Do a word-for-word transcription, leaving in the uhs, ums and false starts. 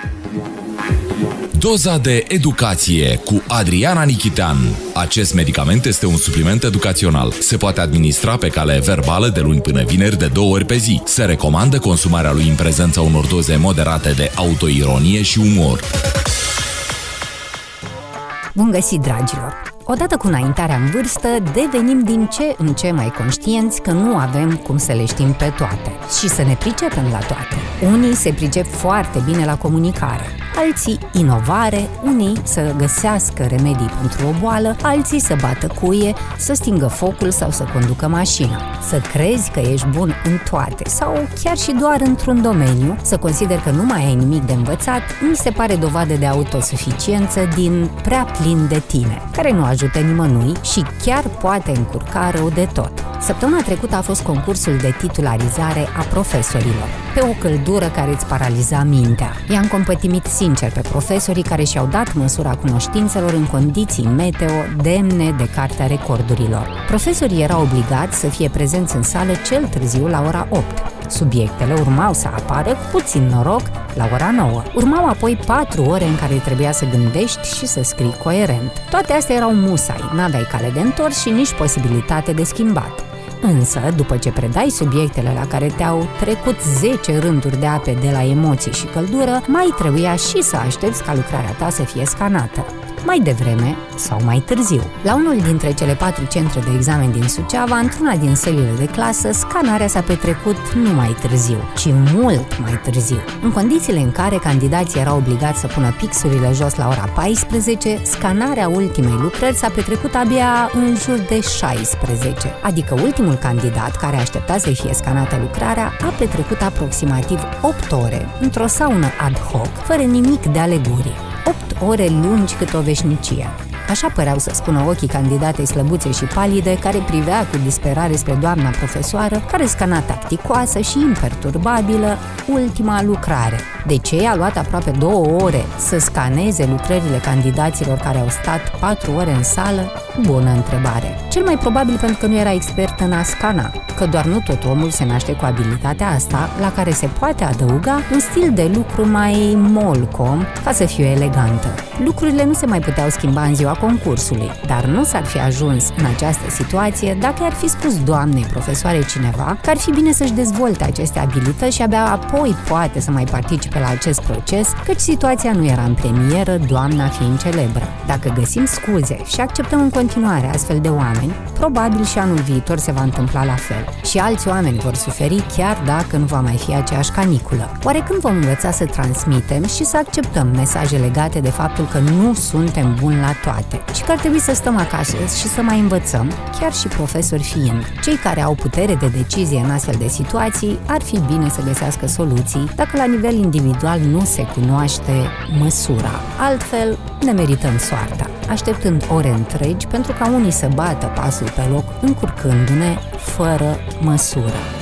Doza de educație cu Adriana Nichitean. Acest medicament este un supliment educațional. Se poate administra pe cale verbală de luni până vineri de două ori pe zi. Se recomandă consumarea lui în prezența unor doze moderate de autoironie și umor. Bun găsit, dragilor! Odată cu înaintarea în vârstă, devenim din ce în ce mai conștienți că nu avem cum să le știm pe toate și să ne pricepem la toate. Unii se pricep foarte bine la comunicare, alții inovare, unii să găsească remedii pentru o boală, alții să bată cuie, să stingă focul sau să conducă mașina. Să crezi că ești bun în toate sau chiar și doar într-un domeniu, să consideri că nu mai ai nimic de învățat, mi se pare dovadă de autosuficiență din prea plin de tine, care nu ajută nimănui și chiar poate încurca rău de tot. Săptămâna trecută a fost concursul de titularizare a profesorilor, pe o căldură care îți paraliza mintea. I-am compătimit sincer pe profesorii care și-au dat măsura cunoștințelor în condiții meteo demne de Cartea Recordurilor. Profesorii erau obligați să fie prezenți în sală cel târziu la ora opt. Subiectele urmau să apară cu puțin noroc la ora nouă. Urmau apoi patru ore în care trebuia să gândești și să scrii coerent. Toate astea erau musai, n-aveai cale de întors și nici posibilitate de schimbat. Însă, după ce predai subiectele la care te-au trecut zece rânduri de ape de la emoții și căldură, mai trebuia și să aștepți ca lucrarea ta să fie scanată. Mai devreme sau mai târziu. La unul dintre cele patru centre de examen din Suceava, într-una din sălile de clasă, scanarea s-a petrecut nu mai târziu, ci mult mai târziu. În condițiile în care candidații erau obligați să pună pixurile jos la ora paisprezece, scanarea ultimei lucrări s-a petrecut abia în jur de șaisprezece, adică ultimul candidat care aștepta să-i fie scanată lucrarea a petrecut aproximativ opt ore într-o saună ad hoc, fără nimic de alegorie. opt ore lungi cât o veșnicie. Așa păreau să spună ochii candidatei slăbuțe și palide, care privea cu disperare spre doamna profesoară, care scana tacticoasă și imperturbabilă ultima lucrare. De ce a luat aproape două ore să scaneze lucrările candidaților care au stat patru ore în sală? Bună întrebare. Cel mai probabil pentru că nu era expert în a scana, că doar nu tot omul se naște cu abilitatea asta, la care se poate adăuga un stil de lucru mai molcom, ca să fie elegantă. Lucrurile nu se mai puteau schimba în ziua concursului, dar nu s-ar fi ajuns în această situație dacă ar fi spus doamnei profesoare cineva că ar fi bine să-și dezvolte aceste abilități și abia apoi poate să mai participe la acest proces, căci situația nu era în premieră, doamna fiind celebră. Dacă găsim scuze și acceptăm în continuare astfel de oameni, probabil și anul viitor se va întâmpla la fel. Și alți oameni vor suferi chiar dacă nu va mai fi aceeași caniculă. Oare când vom învăța să transmitem și să acceptăm mesaje legate de faptul că nu suntem buni la toate și că ar trebui să stăm acasă și să mai învățăm, chiar și profesori fiind? Cei care au putere de decizie în astfel de situații ar fi bine să găsească soluții dacă la nivel individual nu se cunoaște măsura. Altfel, ne merităm soarta, așteptând ore întregi pentru ca unii să bată pasul pe loc, încurcându-ne fără măsură.